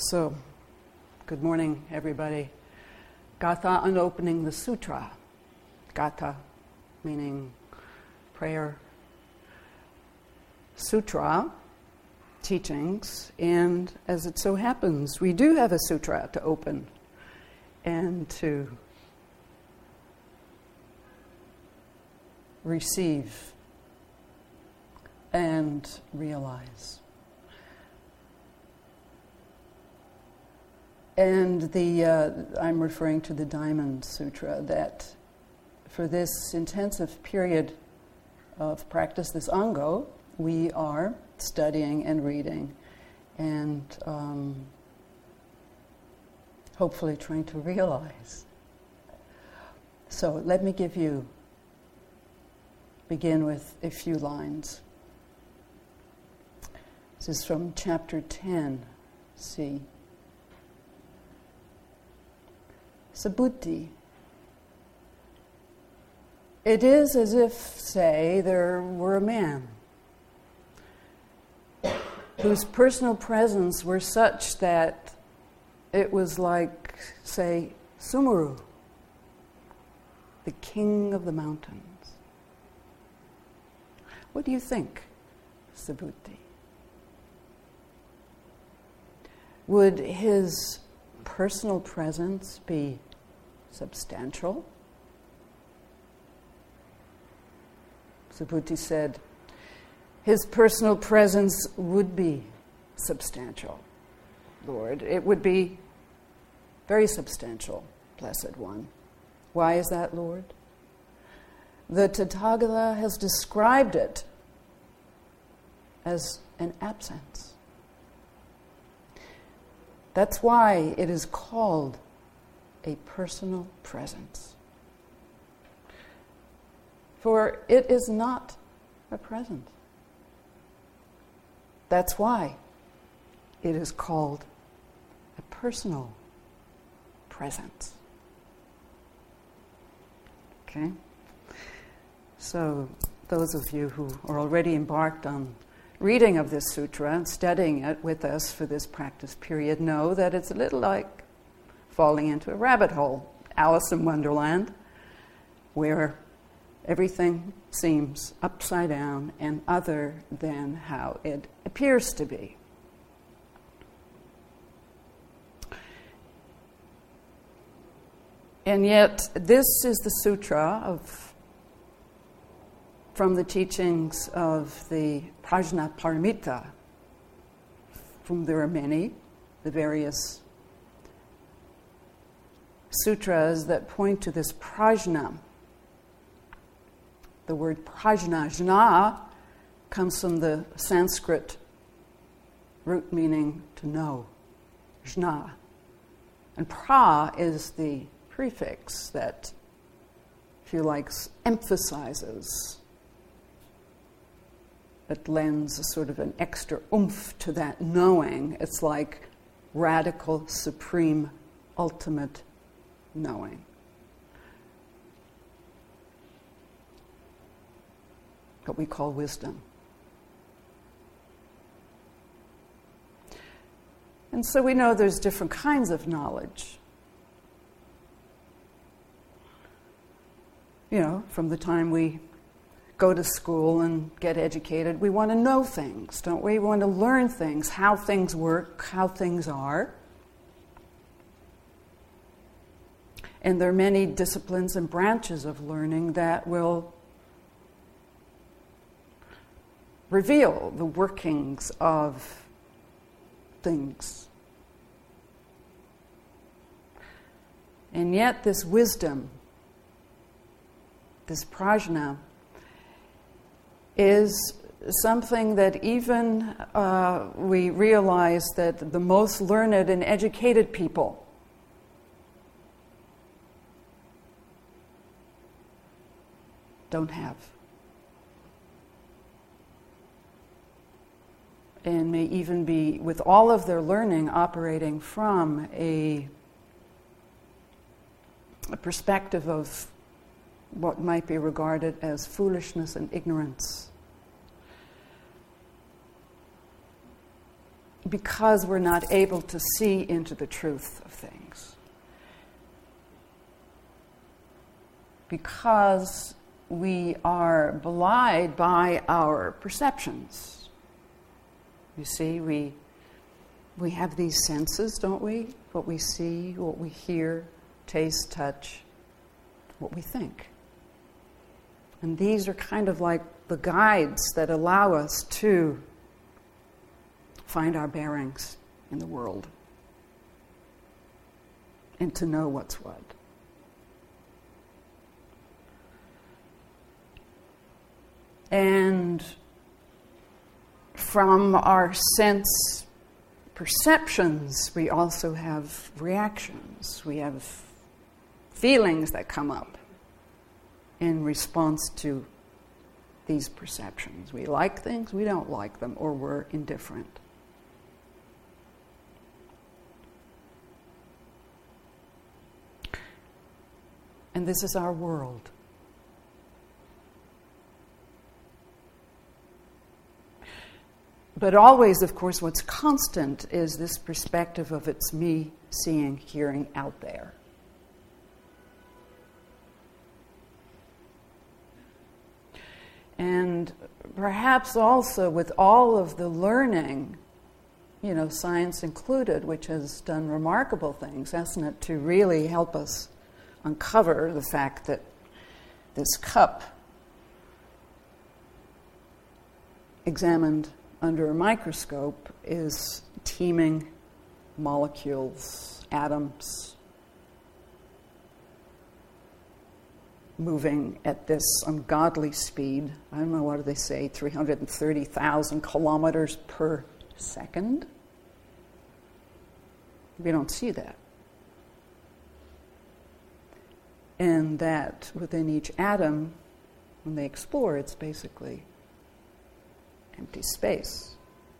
So, good morning, everybody. Gatha on opening the sutra. Gatha meaning prayer. Sutra, teachings, and as it so happens, we do have a sutra to open and to receive and realize. And I'm referring to the Diamond Sutra, that for this intensive period of practice, this Ango, we are studying and reading and hopefully trying to realize. So let me begin with a few lines. This is from chapter 10, C. Subhuti. It is as if, say, there were a man whose personal presence were such that it was like, say, Sumuru, the king of the mountains. What do you think, Subhuti? Would his personal presence be substantial? Subhuti said, his personal presence would be substantial, Lord. It would be very substantial, Blessed One. Why is that, Lord? The Tathagata has described it as an absence. That's why it is called a personal presence. For it is not a presence. That's why it is called a personal presence. Okay? So, those of you who are already embarked on reading of this sutra and studying it with us for this practice period know that it's a little like falling into a rabbit hole, Alice in Wonderland, where everything seems upside down and other than how it appears to be. And yet, this is the sutra from the teachings of the Prajnaparamita, from there are many, the various sutras that point to this prajna. The word prajna, jna, comes from the Sanskrit root meaning to know, jna. And pra is the prefix that, if you like, emphasizes. It lends a sort of an extra oomph to that knowing. It's like radical, supreme, ultimate knowing. What we call wisdom. And so we know there's different kinds of knowledge. You know, from the time we go to school and get educated, we want to know things, don't we? We want to learn things, how things work, how things are. And there are many disciplines and branches of learning that will reveal the workings of things. And yet this wisdom, this prajna, is something that even we realize that the most learned and educated people don't have. And may even be, with all of their learning, operating from a perspective of what might be regarded as foolishness and ignorance. because we're not able to see into the truth of things. Because we are belied by our perceptions. You see, we have these senses, don't we? What we see, what we hear, taste, touch, what we think. And these are kind of like the guides that allow us to find our bearings in the world and to know what's what. And from our sense perceptions, we also have reactions. We have feelings that come up in response to these perceptions. We like things, we don't like them, or we're indifferent. And this is our world. But always, of course, what's constant is this perspective of it's me seeing, hearing out there. And perhaps also with all of the learning, science included, which has done remarkable things, hasn't it, to really help us uncover the fact that this cup, examined under a microscope, is teeming molecules, atoms, moving at this ungodly speed. I don't know, what do they say, 330,000 kilometers per second? We don't see that. And that within each atom, when they explore, it's basically empty space.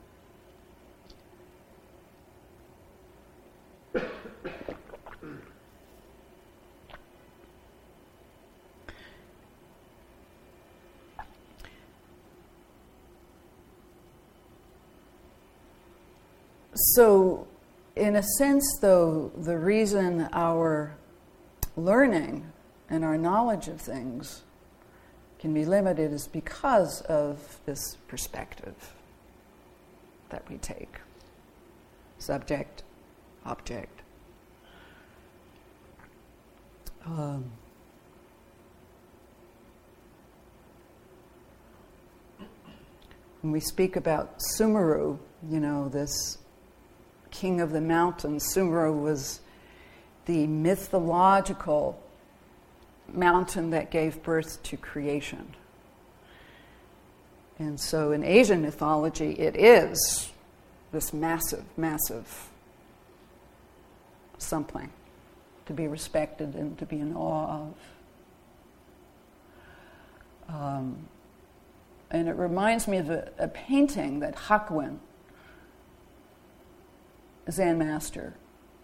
So, in a sense, though, the reason our learning and our knowledge of things can be limited is because of this perspective that we take. Subject, object. When we speak about Sumeru, this king of the mountains, Sumeru was the mythological mountain that gave birth to creation. And so in Asian mythology, it is this massive, massive something to be respected and to be in awe of. And it reminds me of a painting that Hakuin, Zen master,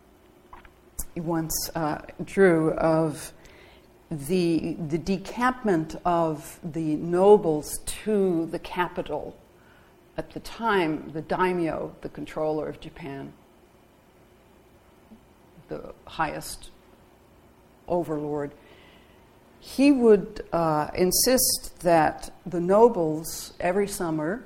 once drew of the decampment of the nobles to the capital at the time, the daimyo, the controller of Japan, the highest overlord. He would insist that the nobles every summer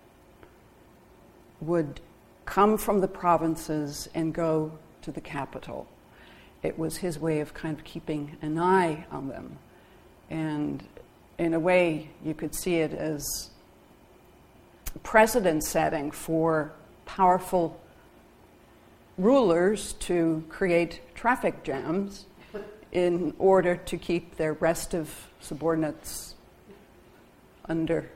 would come from the provinces and go to the capital. It was his way of kind of keeping an eye on them. And in a way, you could see it as precedent setting for powerful rulers to create traffic jams in order to keep their restive subordinates under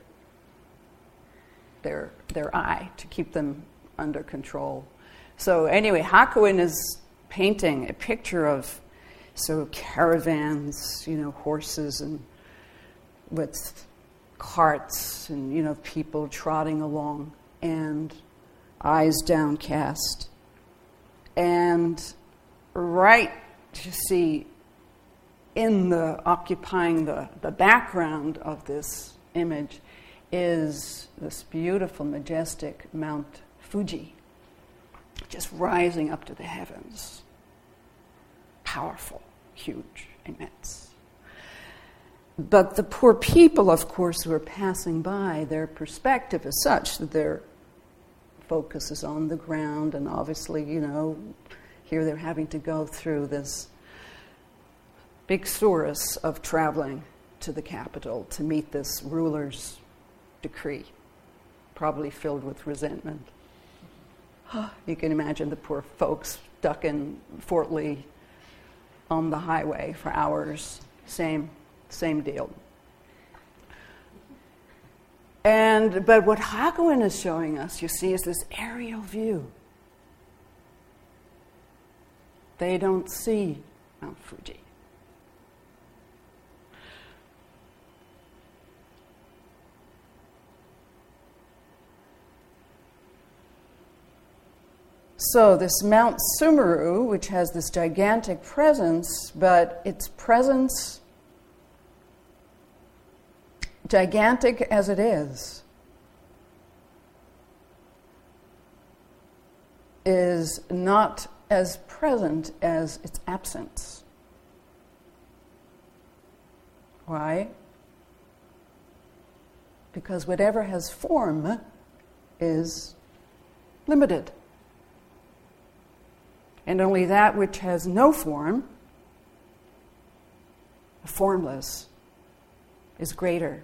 their eye, to keep them under control. So anyway, Hakuin is painting a picture of caravans, horses and with carts and people trotting along and eyes downcast. And right, you see, occupying the background of this image is this beautiful, majestic Mount Fuji. just rising up to the heavens. Powerful, huge, immense. But the poor people, of course, who are passing by, their perspective is such that their focus is on the ground, and obviously, here they're having to go through this big source of traveling to the capital to meet this ruler's decree, probably filled with resentment. You can imagine the poor folks stuck in Fort Lee on the highway for hours. Same deal. But what Hakuin is showing us, you see, is this aerial view. They don't see Mount Fuji. So this Mount Sumeru, which has this gigantic presence, but its presence, gigantic as it is not as present as its absence. Why? Because whatever has form is limited. And only that which has no form, formless, is greater.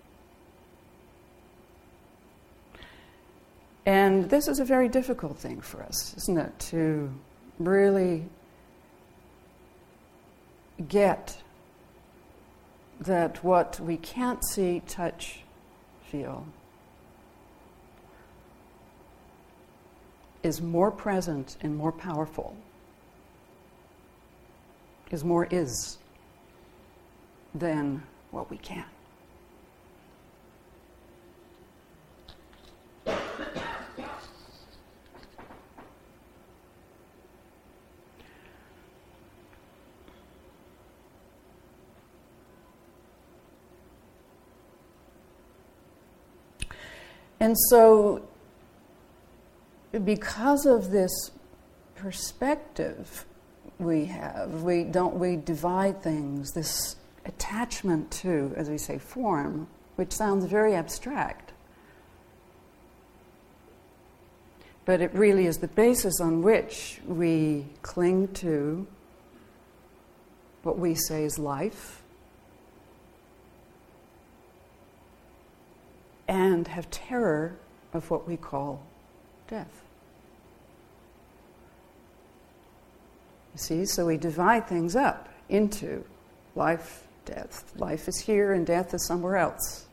And this is a very difficult thing for us, isn't it? To really get that what we can't see, touch, feel is more present and more powerful, is more is than what we can. And so, because of this perspective we have, we divide things, this attachment to, as we say, form, which sounds very abstract. But it really is the basis on which we cling to what we say is life, and have terror of what we call death. You see, so we divide things up into life, death. Life is here and death is somewhere else.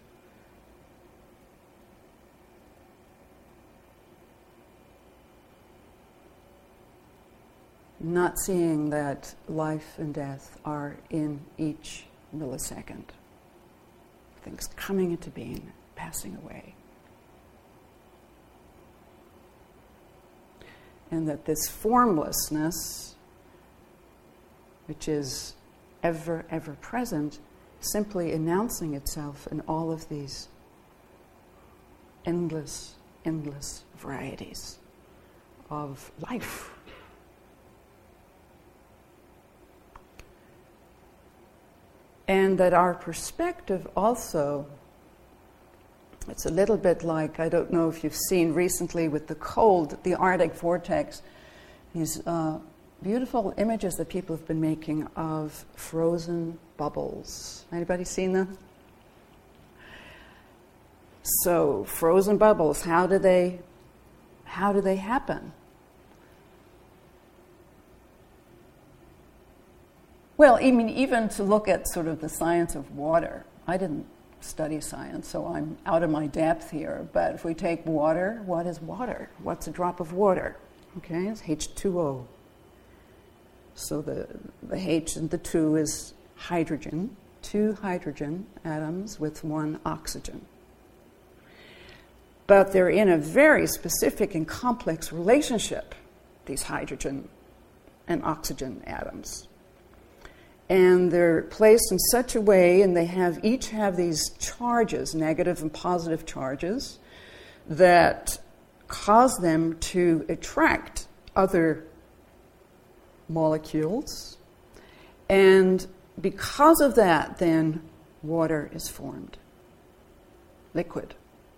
Not seeing that life and death are in each millisecond. Things coming into being, passing away. And that this formlessness, which is ever, ever present, simply announcing itself in all of these endless, endless varieties of life. And that our perspective also, it's a little bit like, I don't know if you've seen recently with the cold, the Arctic vortex, these beautiful images that people have been making of frozen bubbles. Anybody seen them? So, frozen bubbles, how do they happen? Well, I mean, even to look at sort of the science of water. I didn't study science, so I'm out of my depth here. But if we take water, what is water? What's a drop of water? Okay, it's H2O. So the H and the 2 is hydrogen, 2 hydrogen atoms with 1 oxygen. But they're in a very specific and complex relationship, these hydrogen and oxygen atoms. And they're placed in such a way, and they each have these charges, negative and positive charges, that cause them to attract other molecules. And because of that, then water is formed, liquid.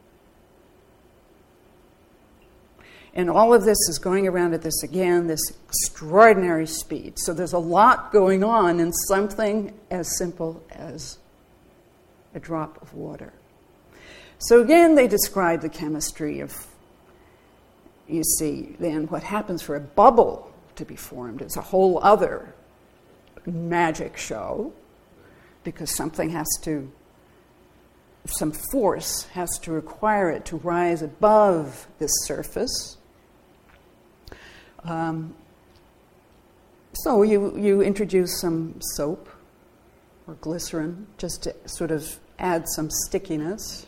And all of this is going around at this extraordinary speed. So there's a lot going on in something as simple as a drop of water. So again, they describe the chemistry of, you see, then what happens for a bubble to be formed is a whole other magic show, because some force has to require it to rise above this surface. So you introduce some soap or glycerin just to sort of add some stickiness.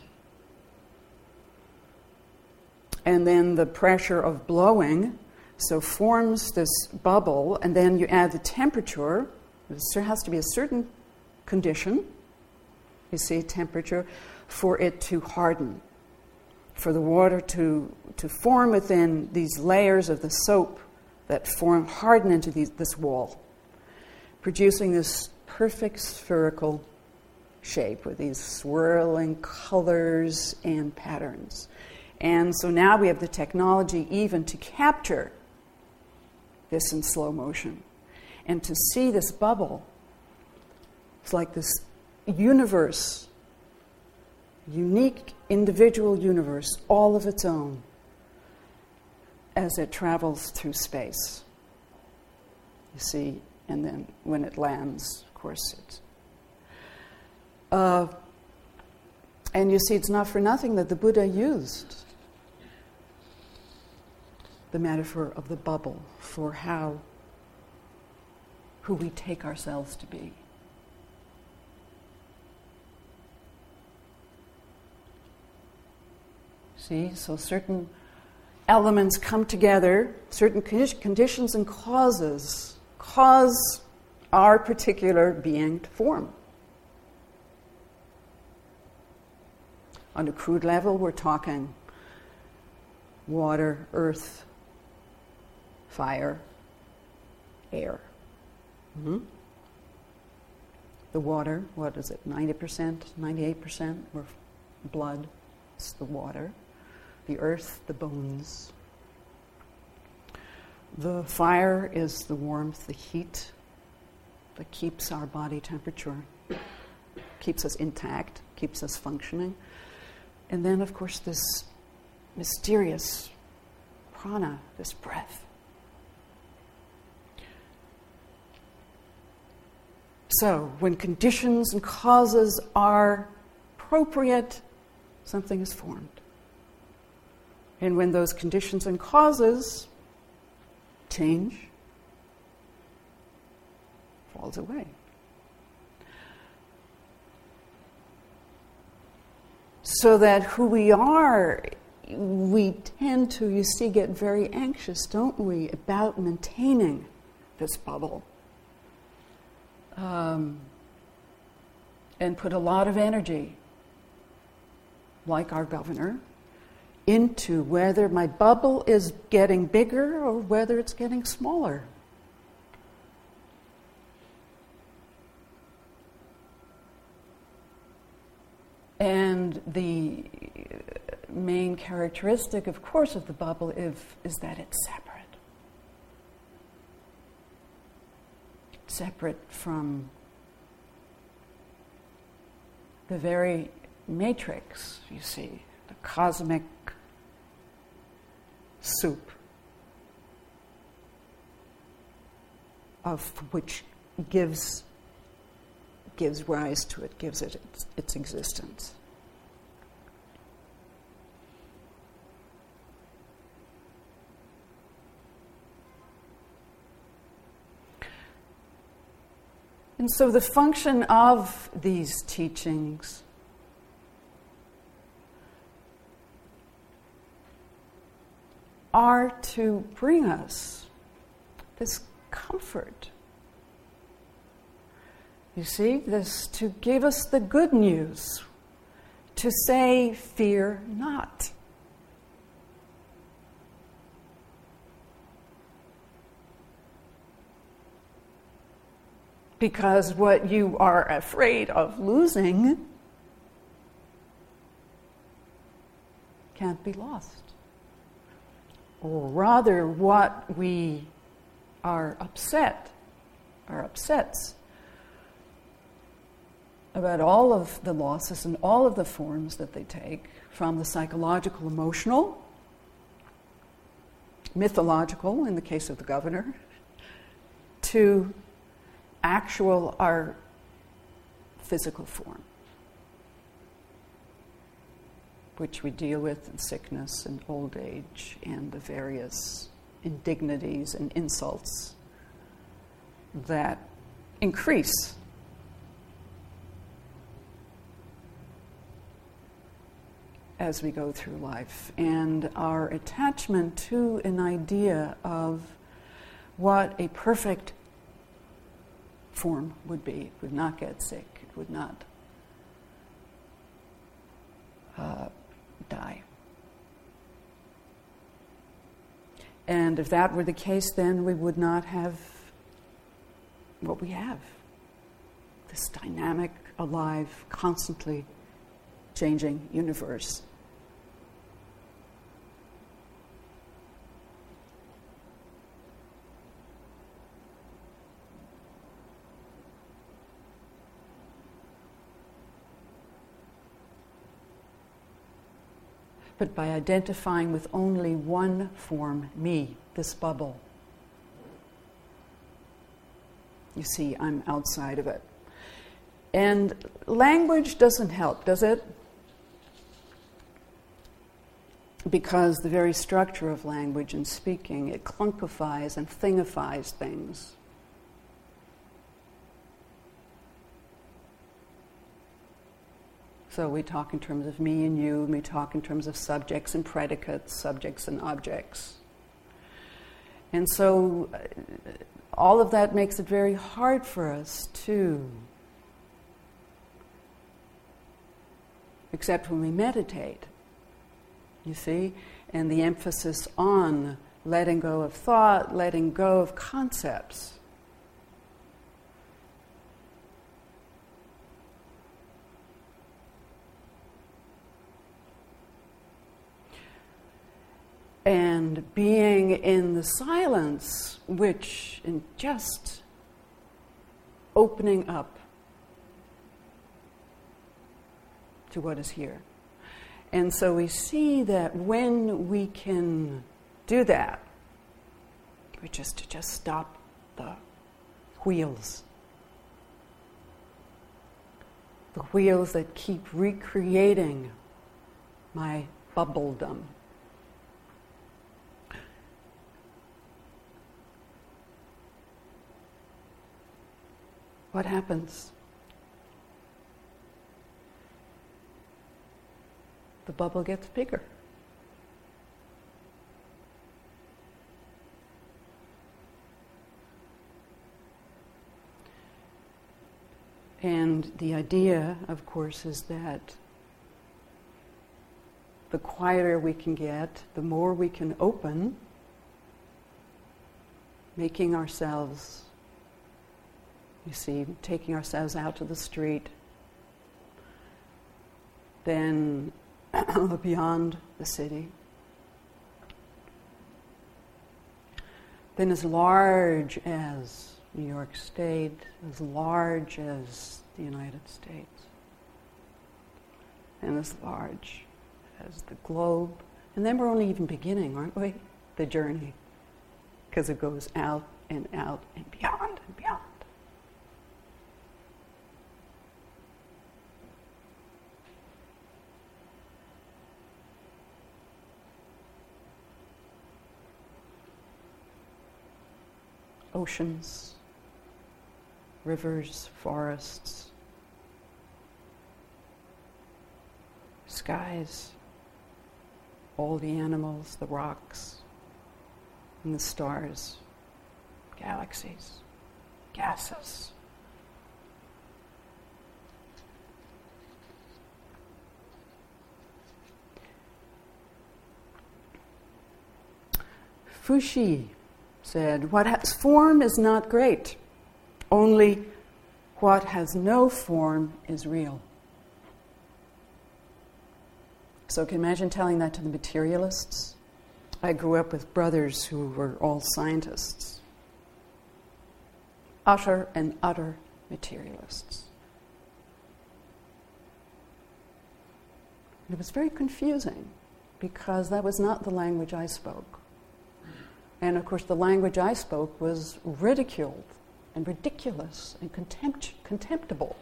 And then the pressure of blowing so forms this bubble, and then you add the temperature. There has to be a certain condition, you see, temperature, for it to harden, for the water to form within these layers of the soap that harden into this wall, producing this perfect spherical shape with these swirling colors and patterns. And so now we have the technology even to capture this in slow motion. And to see this bubble, it's like this universe, unique individual universe, all of its own, as it travels through space. You see, and then when it lands, of course, it's... and you see, it's not for nothing that the Buddha used the metaphor of the bubble for who we take ourselves to be. See, so certain elements come together, certain conditions and causes cause our particular being to form. On a crude level, we're talking water, earth, fire, air. Mm-hmm. The water, what is it, 90%, 98%? We're blood, it's the water. The earth, the bones. The fire is the warmth, the heat that keeps our body temperature, keeps us intact, keeps us functioning. And then, of course, this mysterious prana, this breath. So, when conditions and causes are appropriate, something is formed. And when those conditions and causes change, falls away. So that who we are, we tend to, you see, get very anxious, don't we, about maintaining this bubble. And put a lot of energy, like our governor, into whether my bubble is getting bigger or whether it's getting smaller. And the main characteristic, of course, of the bubble is that it's separate. Separate from the very matrix, you see, the cosmic soup of which gives rise to it, gives it its existence. And so the function of these teachings are to bring us this comfort. You see, this to give us the good news, to say, fear not. Because what you are afraid of losing can't be lost. Or rather, what we are upsets about all of the losses and all of the forms that they take, from the psychological, emotional, mythological, in the case of the governor, to actual, our physical form, which we deal with in sickness and old age and the various indignities and insults that increase as we go through life, and our attachment to an idea of what a perfect form would be. It would not get sick. It would not die. And if that were the case, then we would not have what we have. This dynamic, alive, constantly changing universe. But by identifying with only one form, me, this bubble, you see, I'm outside of it. And language doesn't help, does it? Because the very structure of language and speaking, it clunkifies and thingifies things. So we talk in terms of me and you, and we talk in terms of subjects and predicates, subjects and objects. And so all of that makes it very hard for us to, except when we meditate, you see, and the emphasis on letting go of thought, letting go of concepts. And being in the silence, which in just opening up to what is here. And so we see that when we can do that, which is to just stop the wheels that keep recreating my bubbledom. What happens? The bubble gets bigger. And the idea, of course, is that the quieter we can get, the more we can open, making ourselves, you see, taking ourselves out to the street, then beyond the city, then as large as New York State, as large as the United States, and as large as the globe. And then we're only even beginning, aren't we, the journey? Because it goes out and out and beyond and beyond. Oceans, rivers, forests, skies, all the animals, the rocks, and the stars, galaxies, gases. Fuxi said, what has form is not great, only what has no form is real. So can you imagine telling that to the materialists? I grew up with brothers who were all scientists. Utter and utter materialists. And it was very confusing because that was not the language I spoke. And of course the language I spoke was ridiculed and ridiculous and contemptible.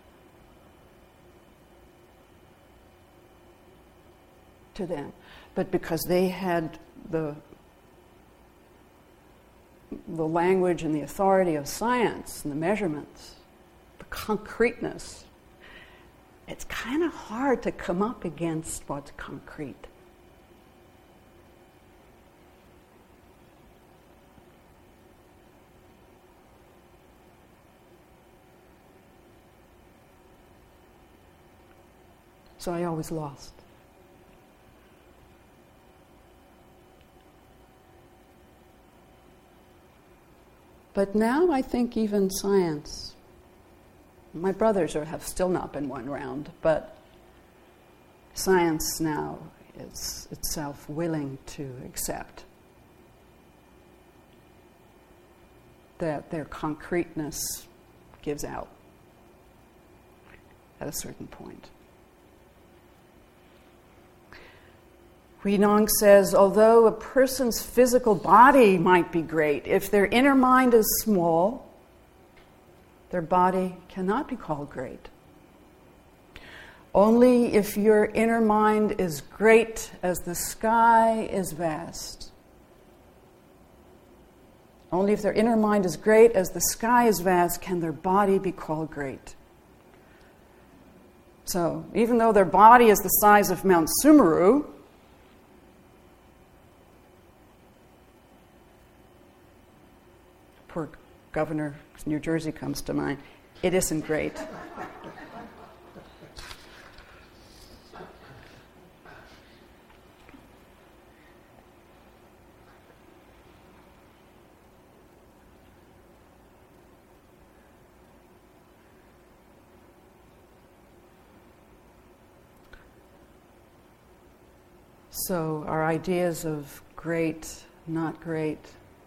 To them. But because they had the language and the authority of science and the measurements, the concreteness, it's kind of hard to come up against what's concrete. So I always lost. But now I think even science, my brothers have still not been won round, but science now is itself willing to accept that their concreteness gives out at a certain point. Huineng says, although a person's physical body might be great, if their inner mind is small, their body cannot be called great. Only if your inner mind is great as the sky is vast. Only if their inner mind is great as the sky is vast can their body be called great. So, even though their body is the size of Mount Sumeru, poor governor of New Jersey comes to mind, it isn't great. So our ideas of great, not great,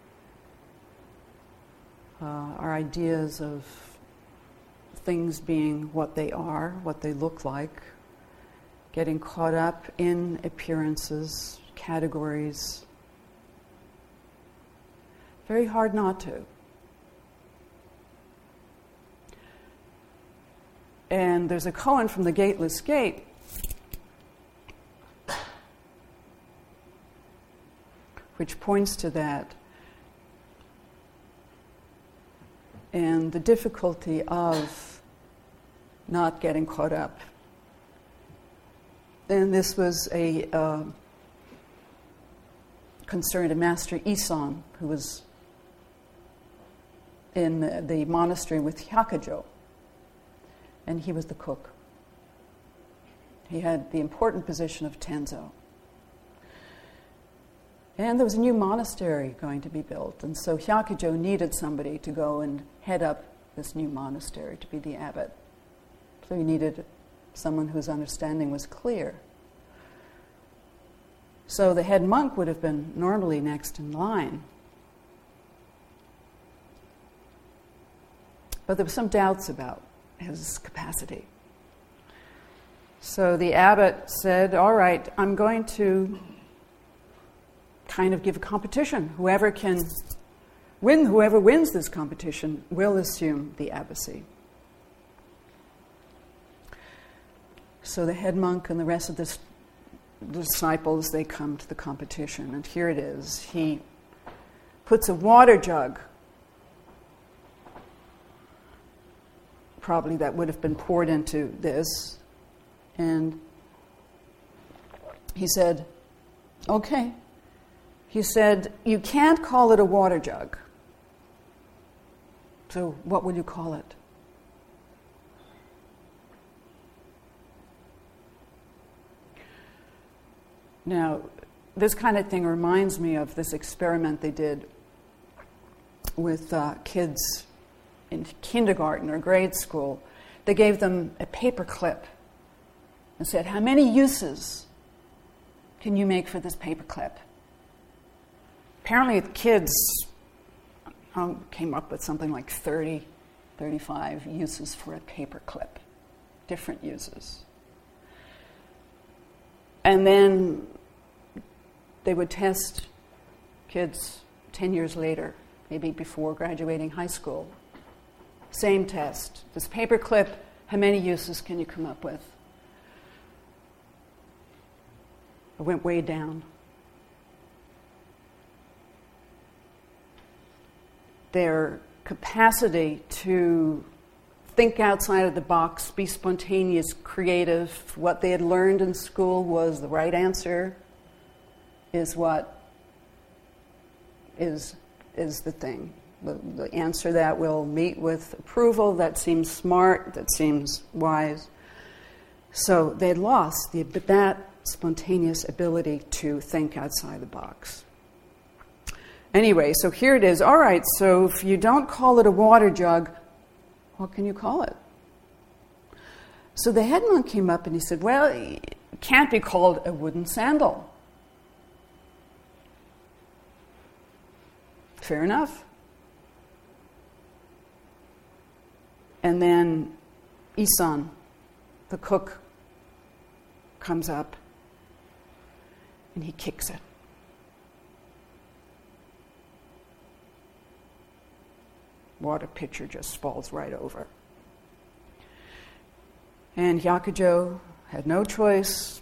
our ideas of things being what they are, what they look like, getting caught up in appearances, categories. Very hard not to. And there's a koan from the Gateless Gate which points to that. And the difficulty of not getting caught up. And this was a concern to Master Isan, who was in the monastery with Hyakujo. And he was the cook. He had the important position of Tenzo. And there was a new monastery going to be built, and so Hyakujo needed somebody to go and head up this new monastery, to be the abbot. So he needed someone whose understanding was clear. So the head monk would have been normally next in line. But there were some doubts about his capacity. So the abbot said, all right, I'm going to kind of give a competition. Whoever wins this competition will assume the abbacy. So the head monk and the rest of the disciples, they come to the competition, and here it is. He puts a water jug, probably that would have been poured into this, and he said, okay. He said, you can't call it a water jug. So what would you call it? Now, this kind of thing reminds me of this experiment they did with kids in kindergarten or grade school, they gave them a paper clip and said, how many uses can you make for this paper clip? Apparently the kids came up with something like 30, 35 uses for a paper clip, different uses. And then they would test kids 10 years later, maybe before graduating high school. Same test. This paper clip, how many uses can you come up with? It went way down. Their capacity to think outside of the box, be spontaneous, creative, what they had learned in school was the right answer, is what is the thing. The answer that will meet with approval, that seems smart, that seems wise. So they had lost that spontaneous ability to think outside the box. Anyway, so here it is. All right, so if you don't call it a water jug, what can you call it? So the head monk came up and he said, well, it can't be called a wooden sandal. Fair enough. And then Isan, the cook, comes up and he kicks it. Water pitcher just falls right over. And Hyakujo had no choice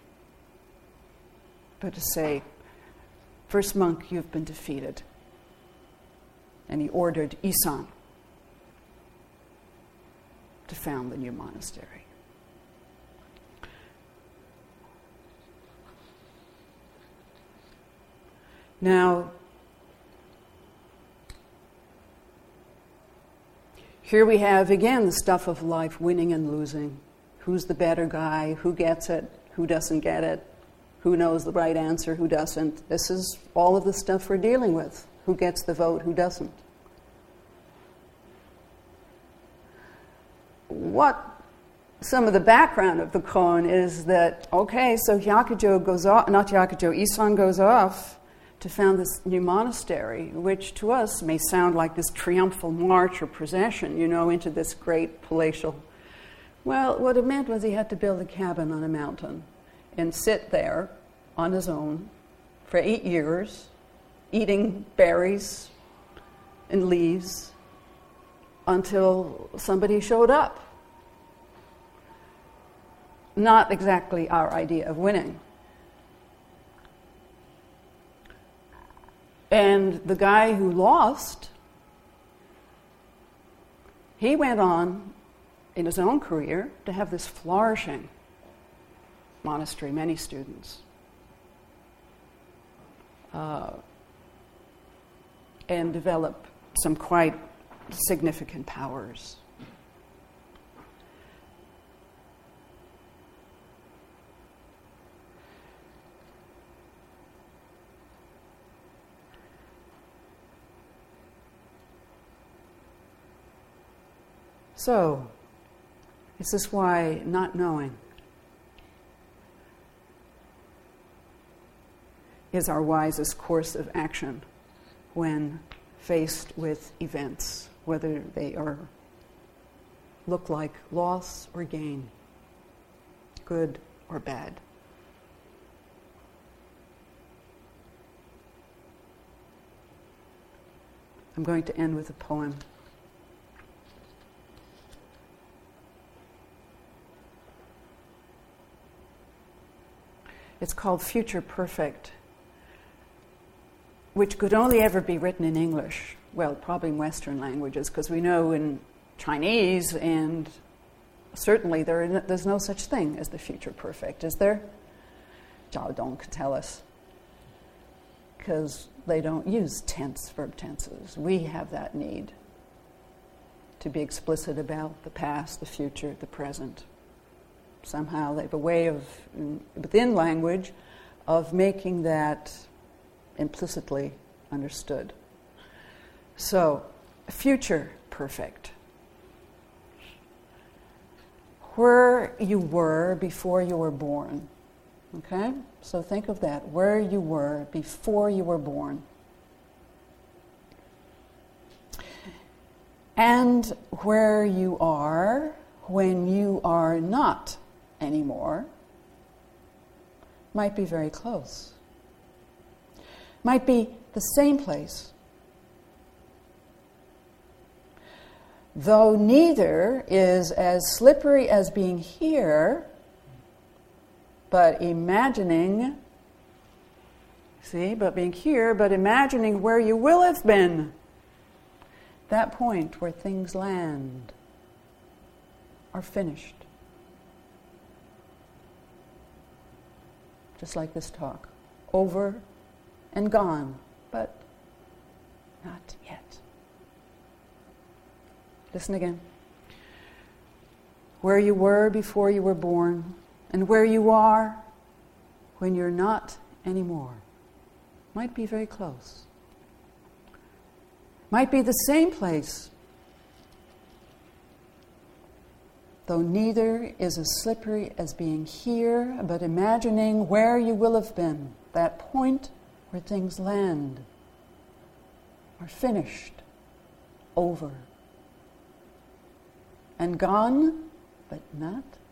but to say, first monk, you've been defeated. And he ordered Isan to found the new monastery. Now, here we have, again, the stuff of life, winning and losing. Who's the better guy? Who gets it? Who doesn't get it? Who knows the right answer? Who doesn't? This is all of the stuff we're dealing with. Who gets the vote? Who doesn't? What some of the background of the koan is that, okay, so Hyakujo goes off, not Hyakujo, Isan goes off to found this new monastery, which to us may sound like this triumphal march or procession, into this great palatial. Well, what it meant was he had to build a cabin on a mountain and sit there on his own for 8 years, eating berries and leaves until somebody showed up. Not exactly our idea of winning. And the guy who lost, he went on in his own career to have this flourishing monastery, many students, and develop some quite significant powers. So, this is why not knowing is our wisest course of action when faced with events, whether they look like loss or gain, good or bad. I'm going to end with a poem. It's called Future Perfect, which could only ever be written in English. Well, probably in Western languages, because we know in Chinese and certainly there's no such thing as the future perfect, is there? Zhao Dong could tell us, because they don't use tense verb tenses. We have that need to be explicit about the past, the future, the present. Somehow they have a way of, within language, of making that implicitly understood. So, future perfect. Where you were before you were born. Okay? So think of that, where you were before you were born. And where you are when you are not anymore might be very close. Might be the same place. Though neither is as slippery as being here, but imagining, but imagining where you will have been, that point where things land, are finished. Just like this talk, over and gone, but not yet. Listen again. Where you were before you were born, and where you are when you're not anymore, might be very close. Might be the same place, though neither is as slippery as being here, but imagining where you will have been, that point where things land, are finished, over, and gone, but not